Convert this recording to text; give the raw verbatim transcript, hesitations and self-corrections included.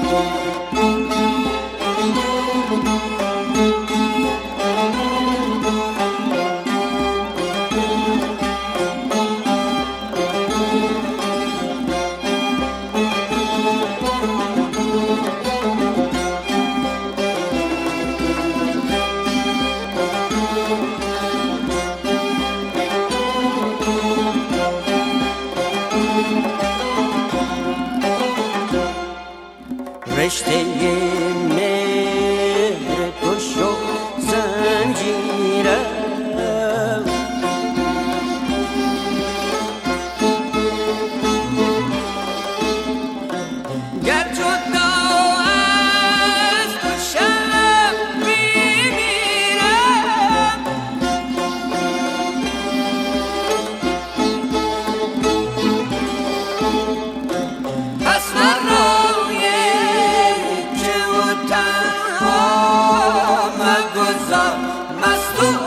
رشته مهر تو شد زنجیرم، گر جدا از تو شب میمیرم. پس مرا مگذار مست و